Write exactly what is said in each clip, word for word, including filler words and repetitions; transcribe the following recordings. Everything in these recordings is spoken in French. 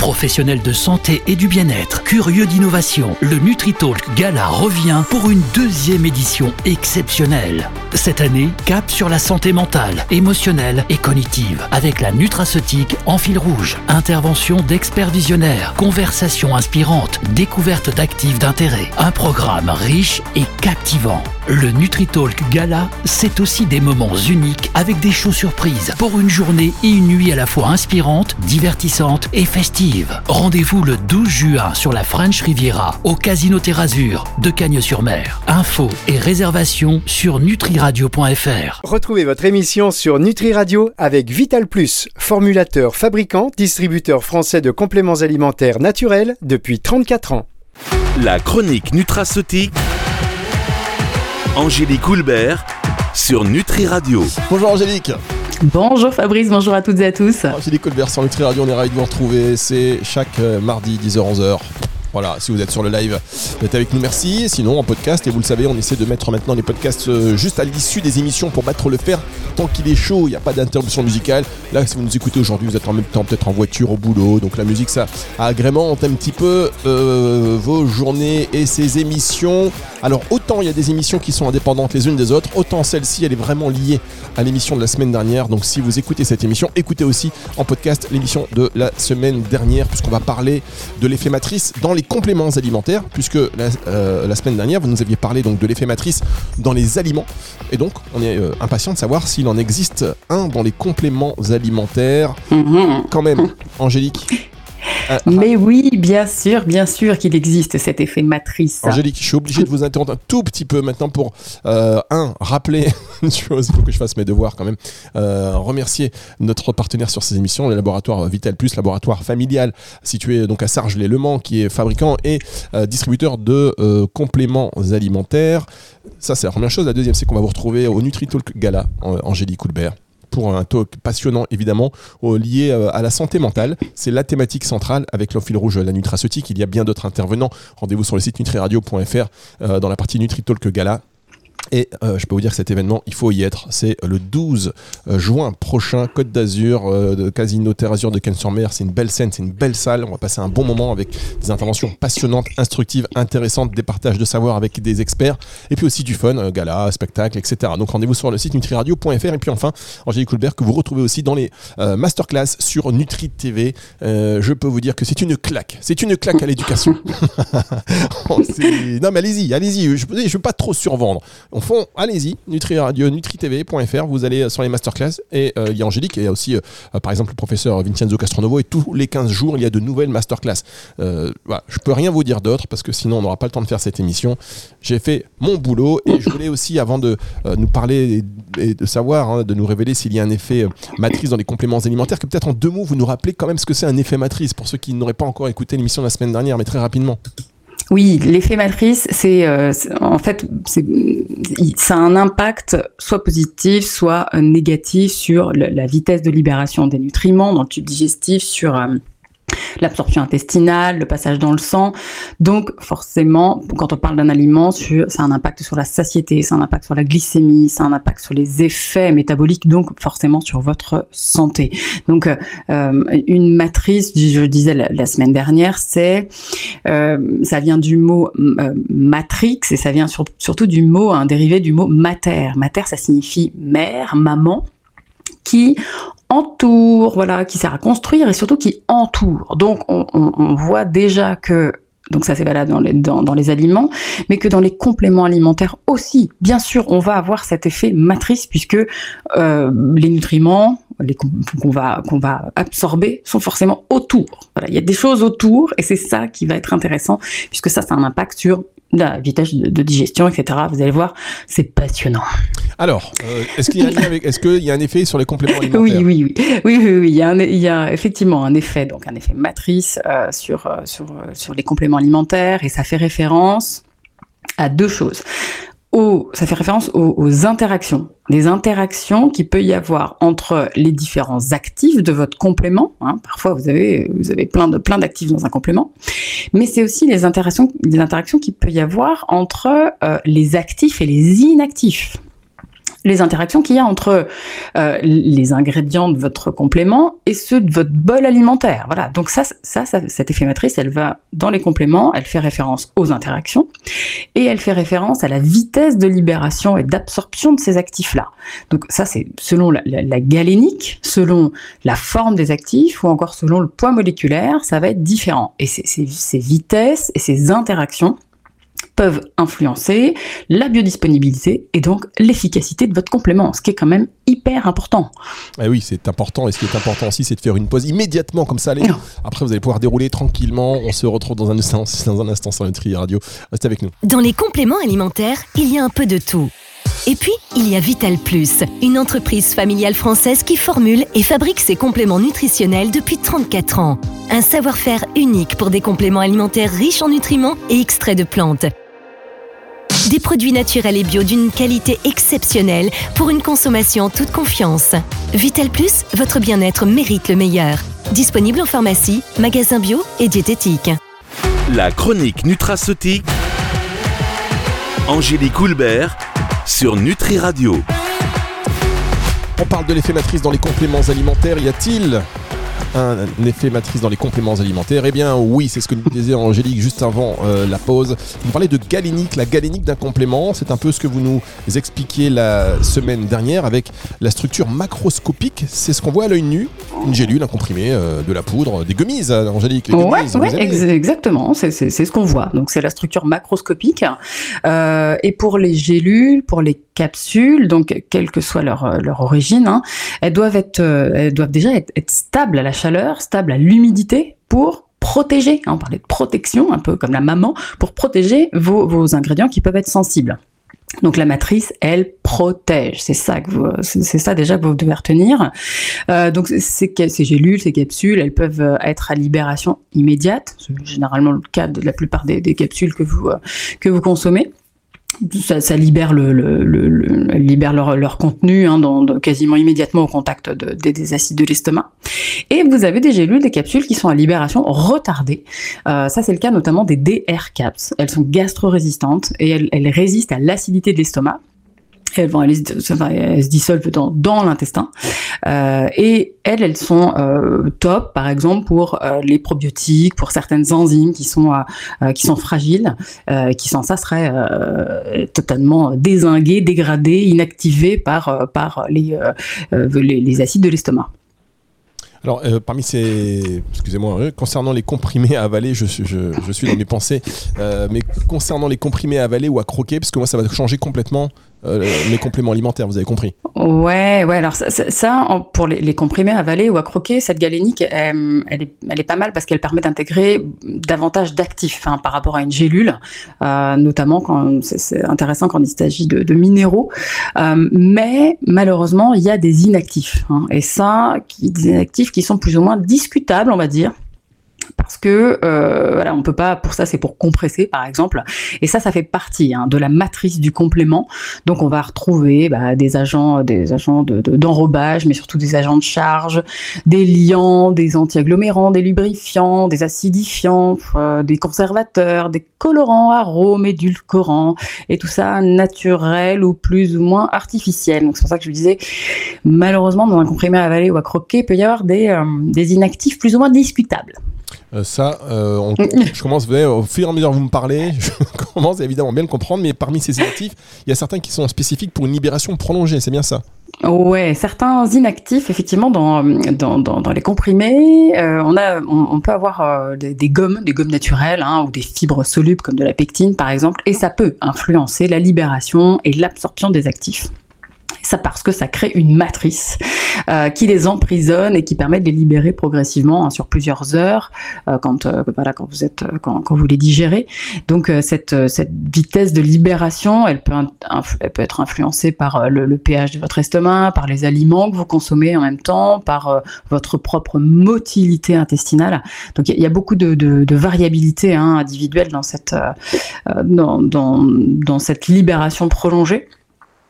Professionnels de santé et du bien-être, curieux d'innovation, le NutriTalk Gala revient pour une deuxième édition exceptionnelle. Cette année, cap sur la santé mentale, émotionnelle et cognitive, avec la nutraceutique en fil rouge. Intervention d'experts visionnaires, conversations inspirantes, découverte d'actifs d'intérêt. Un programme riche et captivant. Le NutriTalk Gala, c'est aussi des moments uniques avec des shows surprises pour une journée et une nuit à la fois inspirantes, divertissantes et festives. Rendez-vous le douze juin sur la French Riviera au Casino Terre Azur de Cagnes-sur-Mer. Infos et réservations sur nutriradio point f r. Retrouvez votre émission sur Nutri Radio avec Vital Plus, formulateur, fabricant, distributeur français de compléments alimentaires naturels depuis trente-quatre ans. La chronique nutraceutique, Angélique Houlbert sur Nutri Radio. Bonjour Angélique. Bonjour Fabrice, bonjour à toutes et à tous. Angélique Houlbert sur Nutri Radio, on est ravis de vous retrouver. C'est chaque euh, mardi dix heures onze heures. Voilà, si vous êtes sur le live, vous êtes avec nous, merci. Sinon, en podcast, et vous le savez, on essaie de mettre maintenant les podcasts euh, juste à l'issue des émissions pour battre le fer. Tant qu'il est chaud, il n'y a pas d'interruption musicale. Là, si vous nous écoutez aujourd'hui, vous êtes en même temps peut-être en voiture, au boulot. Donc la musique, ça agrémente un petit peu euh, vos journées et ces émissions. Alors, autant il y a des émissions qui sont indépendantes les unes des autres, autant celle-ci, elle est vraiment liée à l'émission de la semaine dernière. Donc si vous écoutez cette émission, écoutez aussi en podcast l'émission de la semaine dernière, puisqu'on va parler de l'effet matrice dans les compléments alimentaires, puisque la, euh, la semaine dernière vous nous aviez parlé donc de l'effet matrice dans les aliments, et donc on est euh, impatient de savoir s'il en existe un dans les compléments alimentaires. Mmh. Quand même, Angélique. Euh, Mais oui, bien sûr, bien sûr qu'il existe cet effet matrice. Angélique, je suis obligé de vous interrompre un tout petit peu maintenant pour, euh, un, rappeler une chose, il faut que je fasse mes devoirs quand même, euh, remercier notre partenaire sur ces émissions, le laboratoire Vital Plus, laboratoire familial situé donc à Sargelès-le Mans, qui est fabricant et euh, distributeur de euh, compléments alimentaires. Ça, c'est la première chose. La deuxième, c'est qu'on va vous retrouver au NutriTalk Gala, Angélique Houlbert, pour un talk passionnant évidemment lié à la santé mentale. C'est la thématique centrale avec le fil rouge, la nutraceutique. Il y a bien d'autres intervenants. Rendez-vous sur le site nutriradio point f r euh, dans la partie NutriTalk Gala. Et euh, je peux vous dire que cet événement, il faut y être. C'est le douze juin prochain, Côte d'Azur, euh, de Casino Terre Azur de Cagnes-sur-Mer. C'est une belle scène, c'est une belle salle. On va passer un bon moment avec des interventions passionnantes, instructives, intéressantes, des partages de savoir avec des experts, et puis aussi du fun, euh, gala, spectacle, et cetera. Donc rendez-vous sur le site nutriradio point f r. Et puis enfin, Angélique Houlbert, que vous retrouvez aussi dans les euh, masterclass sur Nutri T V. Euh, je peux vous dire que c'est une claque. C'est une claque à l'éducation. oh, non mais allez-y, allez-y. Je ne veux pas trop survendre. On fond, allez-y, Nutri Radio, nutri t v point f r, vous allez sur les masterclass, et il euh, y a Angélique, et il y a aussi euh, par exemple le professeur Vincenzo Castronovo, et tous les quinze jours il y a de nouvelles masterclass. Euh, voilà, je peux rien vous dire d'autre parce que sinon on n'aura pas le temps de faire cette émission. J'ai fait mon boulot, et je voulais aussi, avant de euh, nous parler et, et de savoir, hein, de nous révéler s'il y a un effet euh, matrice dans les compléments alimentaires, que peut-être en deux mots vous nous rappelez quand même ce que c'est un effet matrice pour ceux qui n'auraient pas encore écouté l'émission de la semaine dernière, mais très rapidement. Oui, l'effet matrice, c'est, euh, c'est en fait, c'est, ça a un impact soit positif, soit négatif sur le, la vitesse de libération des nutriments dans le tube digestif, sur euh, l'absorption intestinale, le passage dans le sang. Donc forcément, quand on parle d'un aliment, sur, ça a un impact sur la satiété, ça a un impact sur la glycémie, ça a un impact sur les effets métaboliques, donc forcément sur votre santé. Donc euh, une matrice, je le disais la, la semaine dernière, c'est euh, ça vient du mot euh, matrix, et ça vient sur, surtout du mot, un dérivé du mot mater. Mater, ça signifie mère, maman, qui entoure, voilà, qui sert à construire et surtout qui entoure. Donc on, on, on voit déjà que, donc ça c'est valable dans les, dans, dans les aliments, mais que dans les compléments alimentaires aussi, bien sûr, on va avoir cet effet matrice, puisque euh, les nutriments les, qu'on va, qu'on va absorber sont forcément autour. Voilà, il y a des choses autour, et c'est ça qui va être intéressant, puisque ça, ça a un impact sur la vitesse de, de digestion, et cetera. Vous allez voir, c'est passionnant. Alors, euh, est-ce qu'il y a un lien avec, est-ce qu'il y a un effet sur les compléments alimentaires ? Oui, oui, oui, oui, oui, oui. Il y a, un, il y a effectivement un effet, donc un effet matrice euh, sur euh, sur euh, sur les compléments alimentaires, et ça fait référence à deux choses. Au, ça fait référence aux, aux interactions, les interactions qu'il peut y avoir entre les différents actifs de votre complément. Hein. Parfois, vous avez, vous avez plein de, plein d'actifs dans un complément, mais c'est aussi les interactions, les interactions qu'il peut y avoir entre euh, les actifs et les inactifs. les interactions qu'il y a entre euh, les ingrédients de votre complément et ceux de votre bol alimentaire. Voilà. Donc ça, ça, ça, cette effet matrice, elle va dans les compléments, elle fait référence aux interactions et elle fait référence à la vitesse de libération et d'absorption de ces actifs-là. Donc ça, c'est selon la, la, la galénique, selon la forme des actifs ou encore selon le poids moléculaire, ça va être différent. Et ces, ces, ces vitesses et ces interactions peuvent influencer la biodisponibilité et donc l'efficacité de votre complément, ce qui est quand même hyper important. Eh oui, c'est important. Et ce qui est important aussi, c'est de faire une pause immédiatement, comme ça. Allez. Après, vous allez pouvoir dérouler tranquillement. On se retrouve dans un instant, dans un instant sur Nutri Radio. Restez avec nous. Dans les compléments alimentaires, il y a un peu de tout. Et puis, il y a Vital Plus, une entreprise familiale française qui formule et fabrique ses compléments nutritionnels depuis trente-quatre ans. Un savoir-faire unique pour des compléments alimentaires riches en nutriments et extraits de plantes. Des produits naturels et bio d'une qualité exceptionnelle pour une consommation en toute confiance. Vital Plus, votre bien-être mérite le meilleur. Disponible en pharmacie, magasin bio et diététique. La chronique nutraceutique, Angélique Houlbert sur Nutri Radio. On parle de l'effet matrice dans les compléments alimentaires. Y a-t-il un effet matrice dans les compléments alimentaires? Eh bien oui, c'est ce que nous disait Angélique juste avant euh, la pause. Vous parlez de galénique, la galénique d'un complément, c'est un peu ce que vous nous expliquiez la semaine dernière avec la structure macroscopique. C'est ce qu'on voit à l'œil nu, une gélule, un comprimé, euh, de la poudre, des gummies, Angélique. Les gummies, ouais, ouais, ex- exactement, c'est, c'est, c'est ce qu'on voit. Donc c'est la structure macroscopique. Euh, et pour les gélules, pour les capsules, donc quelle que soit leur, leur origine, hein, elles doivent être, euh, elles doivent déjà être, être stables à la chaleur, stables à l'humidité pour protéger. Hein, on parlait de protection, un peu comme la maman, pour protéger vos, vos ingrédients qui peuvent être sensibles. Donc la matrice, elle protège. C'est ça que vous, c'est, c'est ça déjà que vous devez retenir. Euh, donc ces, ces gélules, ces capsules, elles peuvent être à libération immédiate. C'est généralement le cas de la plupart des, des capsules que vous que vous consommez. Ça, ça libère le, le, le, le libère leur, leur contenu hein, dans, dans, quasiment immédiatement au contact de, de, des acides de l'estomac. Et vous avez des gélules, des capsules qui sont à libération retardée. Euh, ça, c'est le cas notamment des D R CAPS. Elles sont gastro-résistantes et elles, elles résistent à l'acidité de l'estomac. Elles, vont, elles, elles se dissolvent dans, dans l'intestin. Euh, et elles, elles sont euh, top, par exemple, pour euh, les probiotiques, pour certaines enzymes qui sont, euh, qui sont fragiles, euh, qui sans ça seraient euh, totalement dézinguées, dégradées, inactivées par, euh, par les, euh, les, les acides de l'estomac. Alors, euh, parmi ces... Excusez-moi, euh, concernant les comprimés à avaler, je, je, je suis dans mes pensées, euh, mais concernant les comprimés à avaler ou à croquer, parce que moi, ça va changer complètement euh, mes compléments alimentaires, vous avez compris? Ouais, ouais, alors ça, ça, ça pour les, les comprimés à avaler ou à croquer, cette galénique, elle, elle, est, elle est pas mal parce qu'elle permet d'intégrer davantage d'actifs hein, par rapport à une gélule, euh, notamment quand c'est, c'est intéressant quand il s'agit de, de minéraux, euh, mais malheureusement, il y a des inactifs, hein, et ça, qui, des inactifs qui sont plus ou moins discutables, on va dire. Parce que euh, voilà, on peut pas, pour ça c'est pour compresser par exemple, et ça ça fait partie hein, de la matrice du complément. Donc on va retrouver bah, des agents, des agents de, de, d'enrobage, mais surtout des agents de charge, des liants, des anti-agglomérants, des lubrifiants, des acidifiants, euh, des conservateurs, des colorants, arômes, édulcorants, et tout ça naturel ou plus ou moins artificiel. Donc c'est pour ça que je vous disais, malheureusement dans un comprimé à avaler ou à croquer, il peut y avoir des, euh, des inactifs plus ou moins discutables. Euh, ça, euh, on, je commence, vous voyez, au fur et à mesure que vous me parlez, je commence évidemment bien le comprendre, mais parmi ces inactifs, il y a certains qui sont spécifiques pour une libération prolongée, c'est bien ça? Ouais, certains inactifs, effectivement, dans dans dans, dans les comprimés, euh, on a, on, on peut avoir euh, des, des gommes, des gommes naturelles, hein, ou des fibres solubles comme de la pectine, par exemple, et ça peut influencer la libération et l'absorption des actifs. Ça parce que ça crée une matrice euh, qui les emprisonne et qui permet de les libérer progressivement hein, sur plusieurs heures euh, quand euh, voilà quand vous êtes quand, quand vous les digérez. Donc euh, cette cette vitesse de libération, elle peut influ- elle peut être influencée par euh, le, le pH de votre estomac, par les aliments que vous consommez en même temps, par euh, votre propre motilité intestinale. Donc il y, y a beaucoup de, de, de variabilité hein, individuelle dans cette euh, dans, dans dans cette libération prolongée.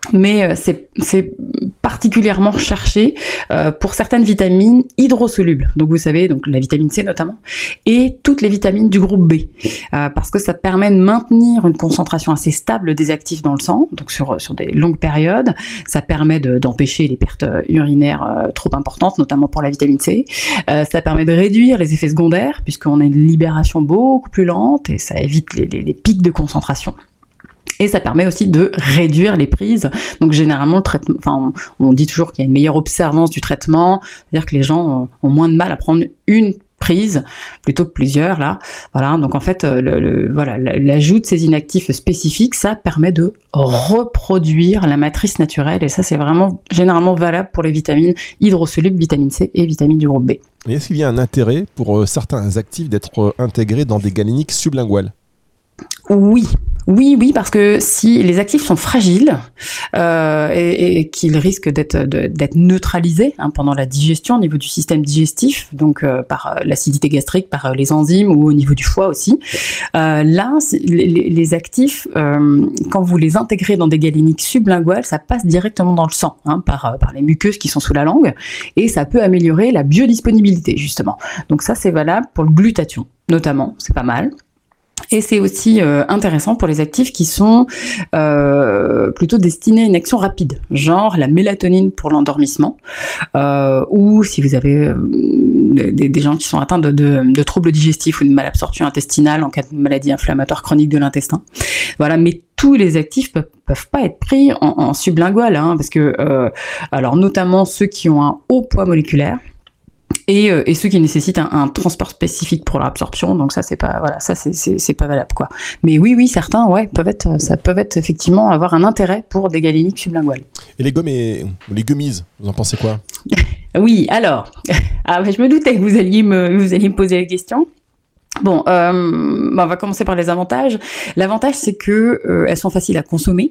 mais euh, c'est, c'est particulièrement recherché euh, pour certaines vitamines hydrosolubles. Donc vous savez, donc la vitamine C notamment, et toutes les vitamines du groupe B, euh, parce que ça permet de maintenir une concentration assez stable des actifs dans le sang, donc sur sur des longues périodes. Ça permet de, d'empêcher les pertes urinaires euh, trop importantes, notamment pour la vitamine C. Euh, ça permet de réduire les effets secondaires, puisqu'on a une libération beaucoup plus lente et ça évite les, les, les pics de concentration. Et ça permet aussi de réduire les prises. Donc généralement, le traitement, enfin, on, on dit toujours qu'il y a une meilleure observance du traitement, c'est-à-dire que les gens ont, ont moins de mal à prendre une prise plutôt que plusieurs là. Voilà. Donc en fait, le, le, voilà, l'ajout de ces inactifs spécifiques, ça permet de reproduire la matrice naturelle. Et ça, c'est vraiment généralement valable pour les vitamines hydrosolubles, vitamine C et vitamines du groupe B. Et est-ce qu'il y a un intérêt pour euh, certains actifs d'être euh, intégrés dans des galéniques sublinguales ? Oui. Oui, oui, parce que si les actifs sont fragiles euh, et, et qu'ils risquent d'être, de, d'être neutralisés hein, pendant la digestion au niveau du système digestif, donc euh, par l'acidité gastrique, par les enzymes ou au niveau du foie aussi, euh, là, les, les actifs, euh, quand vous les intégrez dans des galéniques sublinguales, ça passe directement dans le sang hein, par, par les muqueuses qui sont sous la langue et ça peut améliorer la biodisponibilité justement. Donc ça, c'est valable pour le glutathion notamment, c'est pas mal. Et c'est aussi euh, intéressant pour les actifs qui sont euh, plutôt destinés à une action rapide, genre la mélatonine pour l'endormissement, euh, ou si vous avez euh, des, des gens qui sont atteints de, de, de troubles digestifs ou de malabsorption intestinale en cas de maladie inflammatoire chronique de l'intestin. Voilà, mais tous les actifs peuvent, peuvent pas être pris en, en sublingual, hein, parce que, euh, alors notamment ceux qui ont un haut poids moléculaire. Et, euh, et ceux qui nécessitent un, un transport spécifique pour l'absorption, donc ça c'est pas voilà ça c'est c'est c'est pas valable quoi. Mais oui oui certains ouais peuvent être ça peuvent être effectivement avoir un intérêt pour des galéniques sublinguales. Et les gommes et les gummies, vous en pensez quoi? Oui alors ah ouais, je me doutais que vous alliez me vous alliez me poser la question. Bon, euh, bah on va commencer par les avantages. L'avantage, c'est que euh, elles sont faciles à consommer,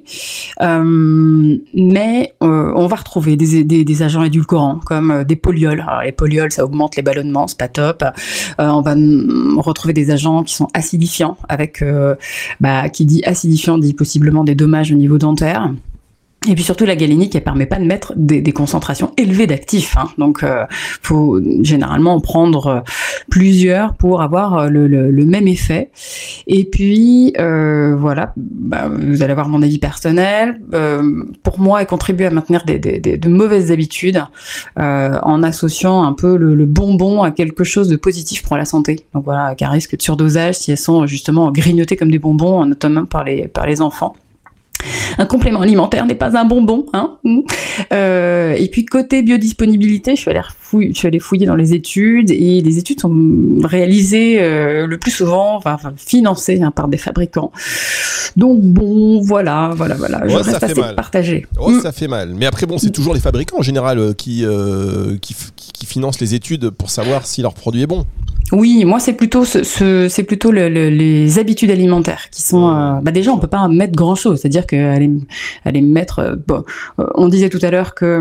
euh, mais euh, on va retrouver des, des, des agents édulcorants comme euh, des polyols. Alors les polyols, ça augmente les ballonnements, c'est pas top. Euh, on va n- retrouver des agents qui sont acidifiants, avec euh, bah, qui dit acidifiant dit possiblement des dommages au niveau dentaire. Et puis surtout, la galénique, elle permet pas de mettre des, des concentrations élevées d'actifs. Hein. Donc, euh, faut généralement en prendre euh, plusieurs pour avoir euh, le, le, le même effet. Et puis, euh, voilà, bah, vous allez avoir mon avis personnel. Euh, pour moi, elle contribue à maintenir des, des, des, de mauvaises habitudes euh, en associant un peu le, le bonbon à quelque chose de positif pour la santé. Donc voilà, qu'un risque de surdosage si elles sont justement grignotées comme des bonbons, notamment par les, par les enfants. Un complément alimentaire n'est pas un bonbon, hein. Euh, et puis côté biodisponibilité, je suis allée fouiller, je suis allée fouiller dans les études et les études sont réalisées euh, le plus souvent, enfin, enfin financées hein, par des fabricants. Donc bon, voilà, voilà, voilà. Je ouais, reste assez partagée. Oh, mm. Ça fait mal. Mais après bon, c'est toujours les fabricants en général euh, qui, euh, qui qui qui financent les études pour savoir si leur produit est bon. Oui, moi c'est plutôt ce, ce c'est plutôt le, le, les habitudes alimentaires qui sont euh, bah déjà on peut pas mettre grand chose, c'est-à-dire que aller aller mettre euh, bon, euh, on disait tout à l'heure que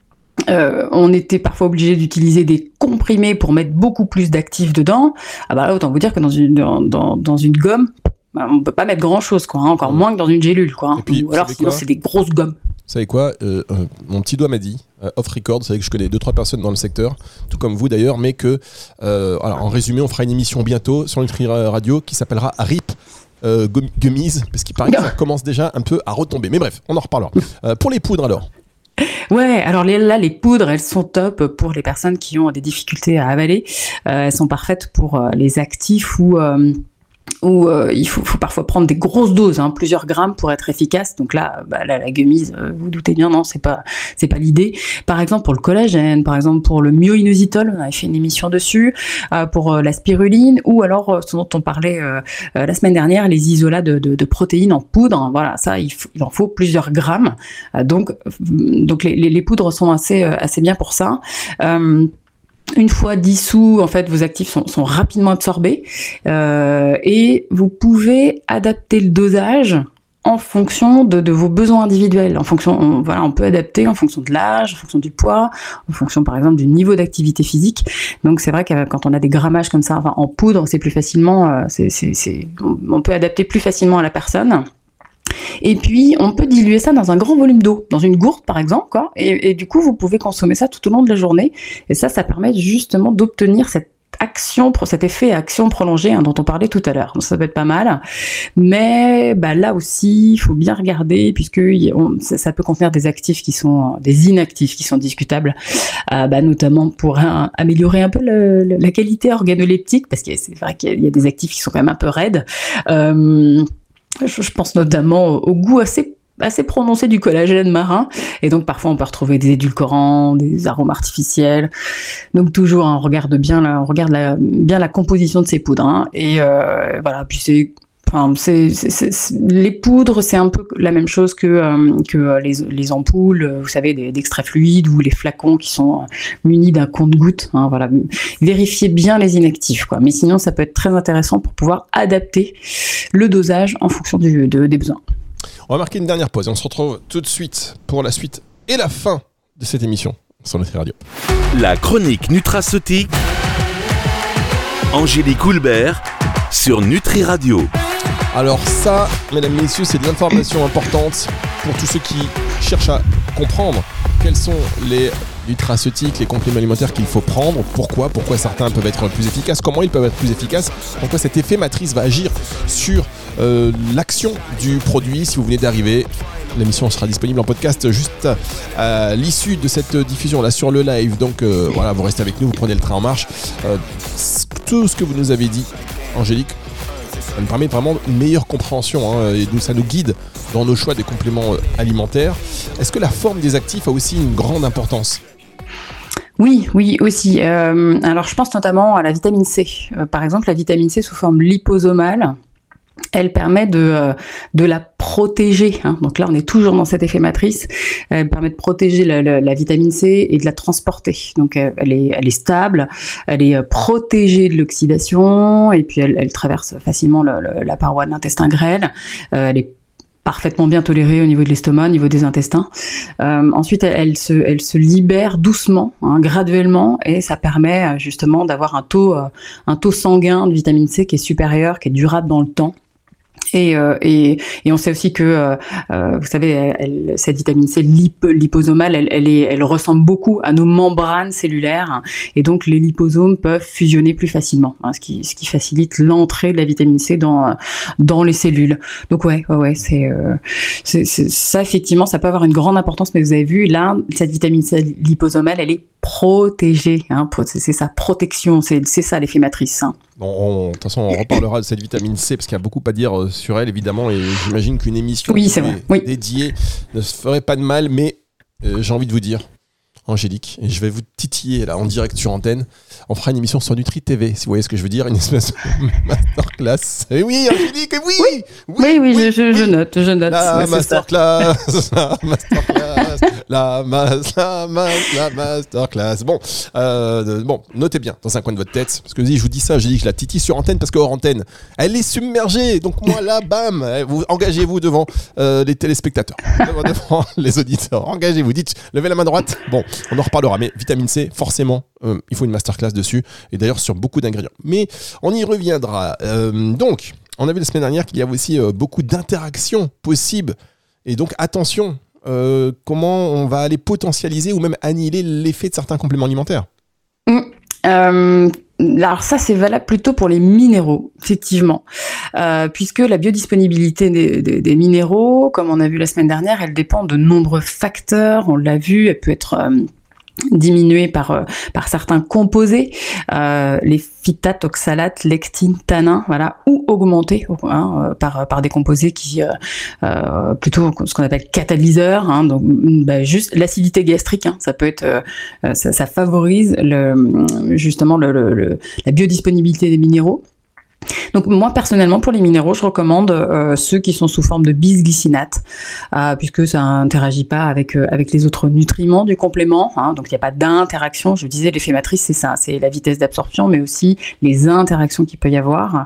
euh, on était parfois obligé d'utiliser des comprimés pour mettre beaucoup plus d'actifs dedans. Ah bah là autant vous dire que dans une dans dans, dans une gomme bah, on peut pas mettre grand chose quoi, hein, encore moins que dans une gélule quoi. Hein. Et puis, ou alors sinon c'est des grosses gommes. Vous savez quoi, euh, euh, mon petit doigt m'a dit, euh, off record, vous savez que je connais deux trois personnes dans le secteur, tout comme vous d'ailleurs, mais que, euh, alors en résumé, on fera une émission bientôt sur Nutri Radio qui s'appellera R I P euh, Gummies, parce qu'il paraît que ça commence déjà un peu à retomber. Mais bref, on en reparlera. Euh, pour les poudres alors. Ouais, alors les, là, les poudres, elles sont top pour les personnes qui ont des difficultés à avaler. Euh, elles sont parfaites pour euh, les actifs ou... Euh où euh, il faut, faut parfois prendre des grosses doses, hein, plusieurs grammes pour être efficace. Donc là, bah, là la gummies, euh, vous, vous doutez bien, non, c'est pas, c'est pas l'idée. Par exemple pour le collagène, par exemple pour le myo-inositol, on avait fait une émission dessus, euh, pour euh, la spiruline, ou alors euh, ce dont on parlait euh, euh, la semaine dernière, les isolats de, de, de protéines en poudre. Voilà, ça, il, faut, il en faut plusieurs grammes. Euh, donc, donc les, les, les poudres sont assez, euh, assez bien pour ça. Euh, Une fois dissous, en fait, vos actifs sont, sont rapidement absorbés euh, et vous pouvez adapter le dosage en fonction de, de vos besoins individuels. En fonction, on, voilà, on peut adapter en fonction de l'âge, en fonction du poids, en fonction, par exemple, du niveau d'activité physique. Donc, c'est vrai que quand on a des grammages comme ça, enfin, en poudre, c'est plus facilement, euh, c'est, c'est, c'est, on peut adapter plus facilement à la personne. Et puis, on peut diluer ça dans un grand volume d'eau, dans une gourde par exemple, quoi. Et, et du coup, vous pouvez consommer ça tout au long de la journée. Et ça, ça permet justement d'obtenir cette action, cet effet action prolongée hein, dont on parlait tout à l'heure. Donc ça peut être pas mal, mais bah, là aussi, il faut bien regarder puisque on, ça, ça peut contenir des actifs qui sont des inactifs qui sont discutables, euh, bah, notamment pour un, améliorer un peu le, le, la qualité organoleptique parce que c'est vrai qu'il y a des actifs qui sont quand même un peu raides. Euh, je, je pense notamment au, au goût assez assez prononcé du collagène marin et donc parfois on peut retrouver des édulcorants, des arômes artificiels. Donc toujours hein, on regarde bien la, on regarde la, bien la composition de ces poudres hein, et euh, voilà. Puis c'est Enfin, c'est, c'est, c'est, les poudres, c'est un peu la même chose que, euh, que les, les ampoules, vous savez, des, d'extrait fluide ou les flacons qui sont munis d'un compte-gouttes. Hein, voilà. Vérifiez bien les inactifs, quoi. Mais sinon, ça peut être très intéressant pour pouvoir adapter le dosage en fonction du, de, des besoins. On va marquer une dernière pause et on se retrouve tout de suite pour la suite et la fin de cette émission sur Nutri Radio. La chronique nutraceutique, Angélique Houlbert sur Nutri Radio. Alors ça, mesdames et messieurs, c'est de l'information importante pour tous ceux qui cherchent à comprendre quels sont les nutraceutiques, les compléments alimentaires qu'il faut prendre, pourquoi, pourquoi certains peuvent être plus efficaces, comment ils peuvent être plus efficaces, pourquoi cet effet matrice va agir sur euh, l'action du produit. Si vous venez d'arriver, l'émission sera disponible en podcast juste à l'issue de cette diffusion là sur le live. Donc euh, voilà, vous restez avec nous, vous prenez le train en marche. Euh, tout ce que vous nous avez dit, Angélique, ça nous permet vraiment une meilleure compréhension hein, et ça nous guide dans nos choix des compléments alimentaires. Est-ce que la forme des actifs a aussi une grande importance ? Oui, oui, aussi. Euh, alors, je pense notamment à la vitamine C. Euh, par exemple, la vitamine C sous forme liposomale, elle permet de, euh, de la protéger. Hein. Donc là, on est toujours dans cet effet matrice. Elle permet de protéger la, la, la vitamine C et de la transporter. Donc, euh, elle est, elle est stable, elle est protégée de l'oxydation et puis elle, elle traverse facilement le, le, la paroi de l'intestin grêle. Euh, elle est parfaitement bien tolérée au niveau de l'estomac, au niveau des intestins. Euh, ensuite, elle, elle, se, elle se libère doucement, hein, graduellement, et ça permet justement d'avoir un taux, euh, un taux sanguin de vitamine C qui est supérieur, qui est durable dans le temps. Et, euh, et, et on sait aussi que, euh, euh, vous savez, elle, elle, cette vitamine C lip, liposomale, elle, elle, est, elle ressemble beaucoup à nos membranes cellulaires, hein, et donc les liposomes peuvent fusionner plus facilement, hein, ce qui, ce qui facilite l'entrée de la vitamine C dans, dans les cellules. Donc ouais, ouais, ouais, c'est, euh, c'est, c'est ça effectivement, ça peut avoir une grande importance. Mais vous avez vu là, cette vitamine C liposomale, elle est protégée, hein, c'est, c'est sa protection, c'est, c'est ça l'effet matrice. Hein. Bon, de toute façon, on reparlera de cette vitamine C parce qu'il y a beaucoup à dire sur elle, évidemment, et j'imagine qu'une émission oui, c'est vrai. Oui. dédiée ne se ferait pas de mal, mais euh, j'ai envie de vous dire, Angélique, et je vais vous titiller là en direct sur antenne, on fera une émission sur Nutri T V, si vous voyez ce que je veux dire, une espèce de masterclass. Et oui, Angélique, oui Oui, oui, oui, oui, oui, je, je, oui. je note, je note. La ouais, masterclass, la masterclass, la, mas, la, mas, la masterclass. Bon, euh, bon, notez bien dans un coin de votre tête, parce que je vous dis ça, j'ai dit que je la titille sur antenne, parce que hors antenne, elle est submergée, donc moi là, bam, vous engagez-vous devant euh, les téléspectateurs, devant, devant les auditeurs, engagez-vous, dites, levez la main droite, bon. On en reparlera, mais vitamine C, forcément, euh, il faut une masterclass dessus, et d'ailleurs sur beaucoup d'ingrédients. Mais on y reviendra. Euh, donc, on a vu la semaine dernière qu'il y avait aussi euh, beaucoup d'interactions possibles, et donc attention, euh, comment on va aller potentialiser ou même annihiler l'effet de certains compléments alimentaires. Mmh. Euh... Alors ça, c'est valable plutôt pour les minéraux, effectivement, euh, puisque la biodisponibilité des, des, des minéraux, comme on a vu la semaine dernière, elle dépend de nombreux facteurs. On l'a vu, elle peut être euh, diminuée par euh, par certains composés, euh, les phytates, oxalates, lectines, tannins, voilà, ou augmentée hein, par par des composés qui euh, euh, plutôt ce qu'on appelle catalyseurs, hein, donc bah, juste l'acidité gastrique, hein, ça peut être euh, ça, ça favorise le justement le, le, le la biodisponibilité des minéraux. Donc moi personnellement pour les minéraux je recommande euh, ceux qui sont sous forme de bisglycinate euh, puisque ça interagit pas avec euh, avec les autres nutriments du complément, hein, donc il n'y a pas d'interaction. Je disais l'effet matrice c'est ça, c'est la vitesse d'absorption mais aussi les interactions qu'il peut y avoir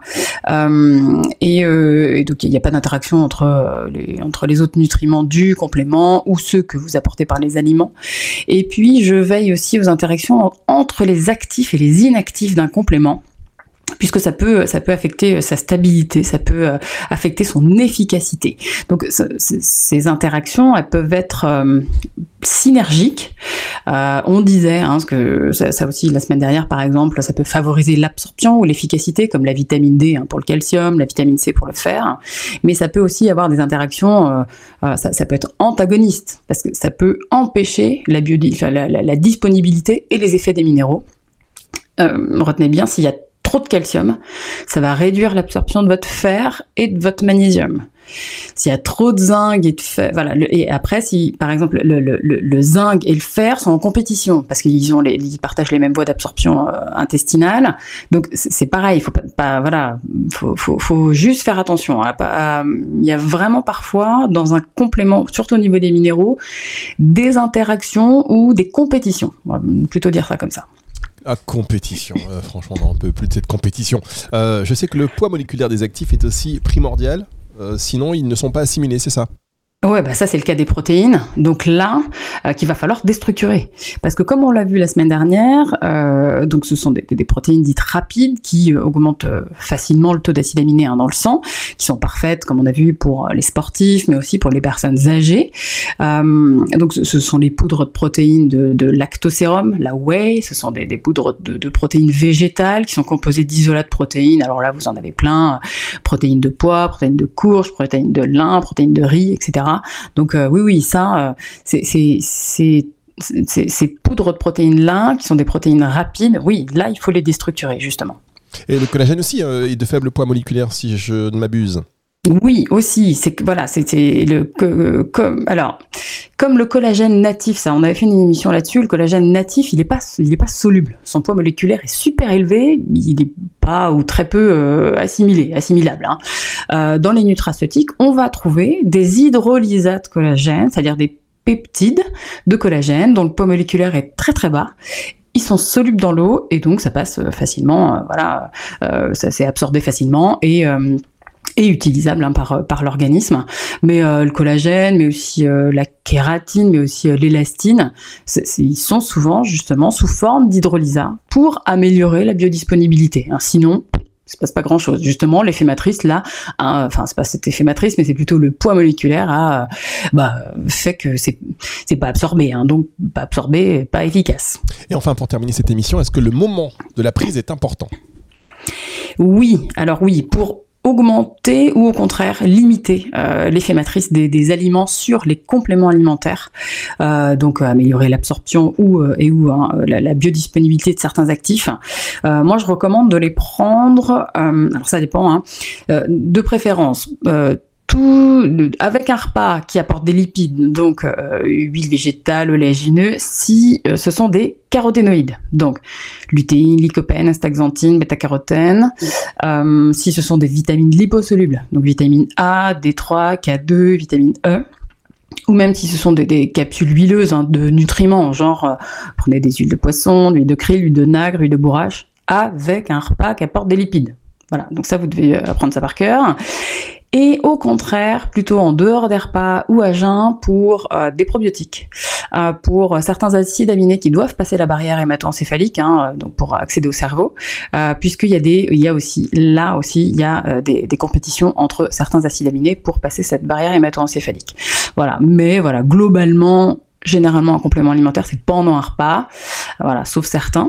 euh, et, euh, et donc il n'y a pas d'interaction entre les entre les autres nutriments du complément ou ceux que vous apportez par les aliments. Et puis je veille aussi aux interactions entre les actifs et les inactifs d'un complément. puisque ça peut, ça peut affecter sa stabilité, ça peut euh, affecter son efficacité. Donc c- c- ces interactions, elles peuvent être euh, synergiques. Euh, on disait, hein, ce que ça, ça aussi la semaine dernière par exemple, ça peut favoriser l'absorption ou l'efficacité, comme la vitamine D hein, pour le calcium, la vitamine C pour le fer, mais ça peut aussi avoir des interactions, euh, euh, ça, ça peut être antagoniste, parce que ça peut empêcher la, biodi- enfin, la, la, la disponibilité et les effets des minéraux. Euh, retenez bien, s'il y a trop de calcium, ça va réduire l'absorption de votre fer et de votre magnésium. S'il y a trop de zinc et de fer, voilà. Le, et après, si par exemple le, le, le, le zinc et le fer sont en compétition parce qu'ils ont les, ils partagent les mêmes voies d'absorption euh, intestinale, donc c'est, c'est pareil. Il faut pas, pas, voilà, faut, faut, faut juste faire attention. Il hein, euh, y a vraiment parfois dans un complément, surtout au niveau des minéraux, des interactions ou des compétitions. On va plutôt dire ça comme ça. À compétition, euh, franchement, on n'en peut plus de cette compétition. Euh, je sais que le poids moléculaire des actifs est aussi primordial, euh, sinon ils ne sont pas assimilés, c'est ça ? Ouais, bah ça c'est le cas des protéines. Donc là, euh, qu'il va falloir déstructurer, parce que comme on l'a vu la semaine dernière, euh, donc ce sont des, des protéines dites rapides qui euh, augmentent euh, facilement le taux d'acides aminés hein, dans le sang, qui sont parfaites, comme on a vu pour les sportifs, mais aussi pour les personnes âgées. Euh, donc ce, ce sont les poudres de protéines de, de lactosérum, la whey. Ce sont des, des poudres de, de protéines végétales qui sont composées d'isolats de protéines. Alors là, vous en avez plein protéines de pois, protéines de courge, protéines de lin, protéines de riz, et cetera. Donc euh, oui, oui, ça, euh, c'est, c'est, c'est, c'est, ces poudres de protéines-là, qui sont des protéines rapides, oui, là, il faut les déstructurer, justement. Et le collagène aussi euh, est de faible poids moléculaire, si je ne m'abuse. Oui, aussi, c'est que voilà, c'était le que, comme alors comme le collagène natif, ça, on avait fait une émission là-dessus. Le collagène natif, il est pas, il est pas soluble. Son poids moléculaire est super élevé, il est pas ou très peu euh, assimilé, assimilable. Hein. Euh, dans les nutraceutiques, on va trouver des hydrolysats de collagène, c'est-à-dire des peptides de collagène dont le poids moléculaire est très très bas. Ils sont solubles dans l'eau et donc ça passe facilement. Euh, voilà, euh, ça s'est absorbé facilement et euh, et utilisable hein, par par l'organisme, mais euh, le collagène, mais aussi euh, la kératine, mais aussi euh, l'élastine, c'est, c'est, ils sont souvent justement sous forme d'hydrolysat pour améliorer la biodisponibilité. Hein, sinon, il se passe pas grand chose. Justement, l'effet matrice là, hein, enfin c'est pas cet effet matrice, mais c'est plutôt le poids moléculaire a bah, fait que c'est c'est pas absorbé, hein, donc pas absorbé, pas efficace. Et enfin, pour terminer cette émission, est-ce que le moment de la prise est important ? Oui, alors oui, pour augmenter ou au contraire limiter euh, l'effet matrice des, des aliments sur les compléments alimentaires, euh, donc euh, améliorer l'absorption ou euh, et ou hein, la, la biodisponibilité de certains actifs. Euh, moi, je recommande de les prendre. Euh, alors ça dépend, hein, euh, de préférence. Euh, Tout avec un repas qui apporte des lipides, donc euh, huile végétale, oléagineux, si euh, ce sont des caroténoïdes, donc lutéine, lycopène, astaxanthine, bêta-carotène. Euh, si ce sont des vitamines liposolubles, donc vitamine A, D trois, K deux, vitamine E. Ou même si ce sont des, des capsules huileuses hein, de nutriments, genre euh, prenez des huiles de poisson, de l'huile de krill, l'huile de nacre, l'huile de bourrache, avec un repas qui apporte des lipides. Voilà, donc ça vous devez apprendre ça par cœur. Et au contraire, plutôt en dehors des repas ou à jeun pour euh, des probiotiques, euh, pour certains acides aminés qui doivent passer la barrière hémato-encéphalique, hein, donc pour accéder au cerveau, euh, puisqu'il y a des, il y a aussi là aussi il y a euh, des, des compétitions entre certains acides aminés pour passer cette barrière hémato-encéphalique. Voilà, mais voilà globalement, généralement un complément alimentaire c'est pendant un repas, voilà, sauf certains.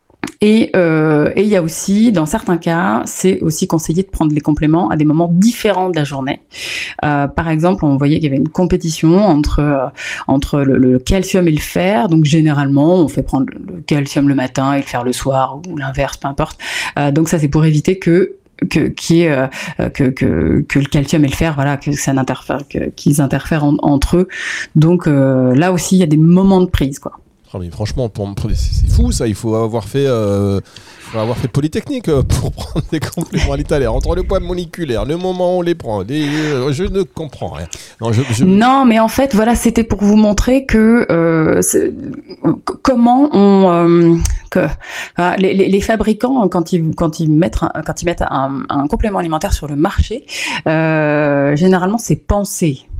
Et euh, et il y a aussi, dans certains cas, c'est aussi conseillé de prendre les compléments à des moments différents de la journée. Euh, par exemple, on voyait qu'il y avait une compétition entre euh, entre le, le calcium et le fer. Donc généralement, on fait prendre le calcium le matin et le fer le soir, ou l'inverse, peu importe. Euh, donc ça, c'est pour éviter que que qui est euh, que que que le calcium et le fer, voilà, que ça n'interfère, que, qu'ils interfèrent en, entre eux. Donc euh, là aussi, il y a des moments de prise, quoi. Oh mais franchement, pour, pour, c'est fou ça, il faut avoir fait, euh, faut avoir fait Polytechnique pour prendre des compléments alimentaires. Entre le poids moléculaire, le moment où on les prend, les, euh, je ne comprends rien. Non, je, je... non, mais en fait, voilà, c'était pour vous montrer que euh, c'est, comment on... Euh, que, euh, les, les fabricants, quand ils, quand ils mettent, un, quand ils mettent un, un complément alimentaire sur le marché, euh, généralement, c'est pensé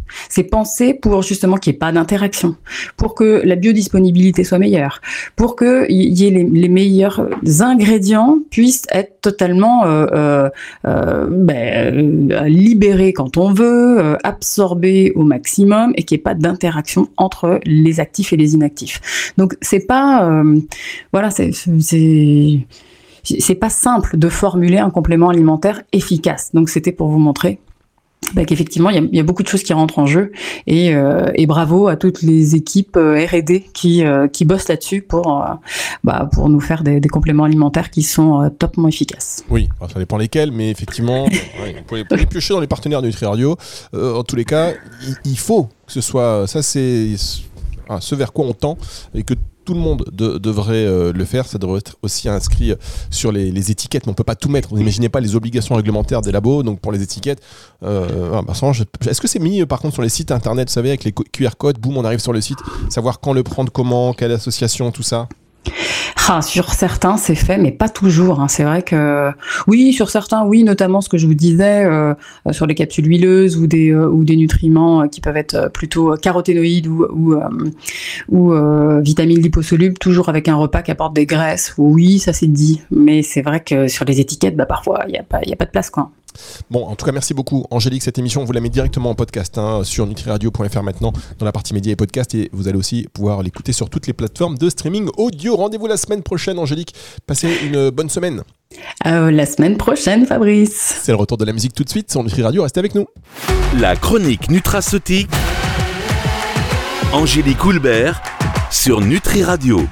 C'est pensé pour justement qu'il n'y ait pas d'interaction, pour que la biodisponibilité soit meilleure, pour qu'il y ait les, les meilleurs ingrédients puissent être totalement euh, euh, euh, ben, euh, libérés quand on veut, euh, absorbés au maximum et qu'il n'y ait pas d'interaction entre les actifs et les inactifs. Donc c'est pas, euh, voilà, c'est, c'est c'est pas simple de formuler un complément alimentaire efficace. Donc c'était pour vous montrer bah, qu'effectivement, il y a, y a beaucoup de choses qui rentrent en jeu et, euh, et bravo à toutes les équipes euh, R et D qui, euh, qui bossent là-dessus pour, euh, bah, pour nous faire des, des compléments alimentaires qui sont euh, topement efficaces. Oui, alors ça dépend lesquels, mais effectivement, ouais, vous pouvez, vous pouvez piocher dans les partenaires de Nutri Radio. Euh, en tous les cas, il, il faut que ce soit, ça c'est ah, ce vers quoi on tend et que tout le monde de, devrait euh, le faire. Ça devrait être aussi inscrit sur les, les étiquettes, mais on ne peut pas tout mettre. Vous n'imaginez pas les obligations réglementaires des labos. Donc pour les étiquettes, euh, ah, bah, sans, je, est-ce que c'est mis par contre sur les sites internet, vous savez, avec les Q R codes, boum, on arrive sur le site, savoir quand le prendre, comment, quelle association, tout ça? Ah, sur certains, c'est fait, mais pas toujours. Hein. C'est vrai que oui, sur certains, oui, notamment ce que je vous disais euh, sur les capsules huileuses ou des euh, ou des nutriments euh, qui peuvent être plutôt caroténoïdes ou ou, euh, ou euh, vitamines liposolubles, toujours avec un repas qui apporte des graisses. Oui, ça c'est dit, mais c'est vrai que sur les étiquettes, bah parfois il y a pas il y a pas de place quoi. Bon, en tout cas, merci beaucoup, Angélique. Cette émission, vous la mettez directement en podcast hein, sur nutri radio point f r maintenant, dans la partie médias et podcasts. Et vous allez aussi pouvoir l'écouter sur toutes les plateformes de streaming audio. Rendez-vous la semaine prochaine, Angélique. Passez une bonne semaine. Euh, la semaine prochaine, Fabrice. C'est le retour de la musique tout de suite sur Nutri Radio. Restez avec nous. La chronique nutraceutique. Angélique Houlbert sur Nutri Radio.